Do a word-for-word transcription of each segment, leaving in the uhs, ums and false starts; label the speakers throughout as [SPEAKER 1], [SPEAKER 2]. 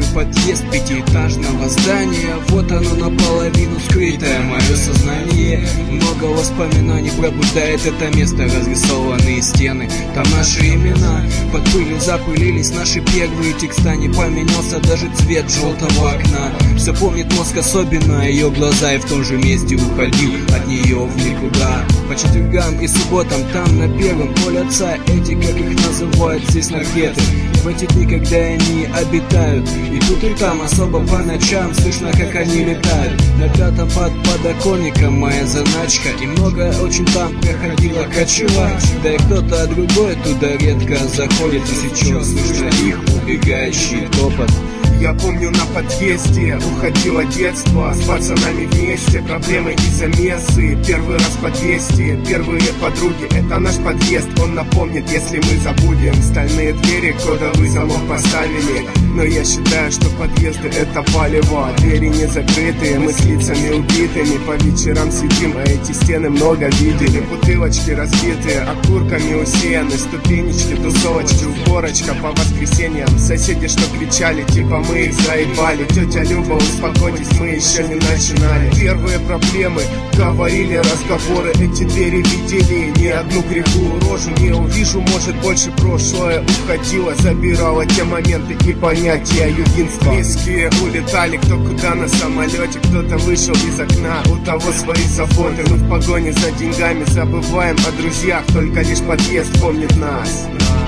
[SPEAKER 1] подъезд пятиэтажного здания. Вот оно наполовину скрытое мое сознание. Много воспоминаний пробуждает это место. Разрисованные стены, там наши имена. Под пылью запылились наши первые текста. Не поменялся даже цвет желтого окна. Все помнит мозг, особенно ее глаза. И в том же месте уходил от нее в никуда. По четвергам и субботам там на первом поле отца. Эти, как их называют здесь, наркеты. В эти дни, когда они обитают. И тут и там, особо по ночам, слышно, как они летают. На пятом под подоконником моя заначка. И много очень там проходила кочева. Да и кто-то другой туда редко заходит. И сейчас слышно их убегающий топот.
[SPEAKER 2] Я помню, на подъезде уходило детство. С пацанами вместе, проблемы и замесы. Первый раз в подъезде, первые подруги. Это наш подъезд, он напомнит, если мы забудем. Стальные двери, кодовый замок поставили. Но я считаю, что подъезды это палево. Двери не закрытые, мы с лицами убитыми. По вечерам сидим, а эти стены много видели. Бутылочки разбитые, окурками усеяны. Ступенечки, тусовочки, уборочка по воскресеньям. Соседи, что кричали, типа мы их заебали. Тетя Люба, успокойтесь, мы еще не начинали. Первые проблемы, говорили разговоры. Эти двери видели не одну греху. Рожу не увижу, может больше прошлое уходило. Забирала те моменты и понятия единства. Близкие улетали кто куда на самолете. Кто-то вышел из окна, у того свои заботы. Мы в погоне за деньгами забываем о друзьях. Только лишь подъезд помнит нас.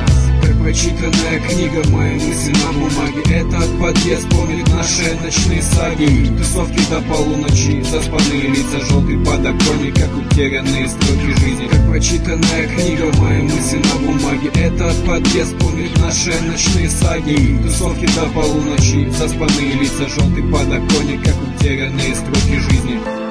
[SPEAKER 1] Прочитанная книга, мои мысли на бумаге. Этот подъезд помнит наши ночные саги. Тусовки до полуночи, заспанные лица, желтый подоконник, как утерянные строки жизни. Как прочитанная книга, мои мысли на бумаге. Этот подъезд помнит наши ночные саги. Тусовки до полуночи, заспанные лица, желтый подоконник, как утерянные строки жизни.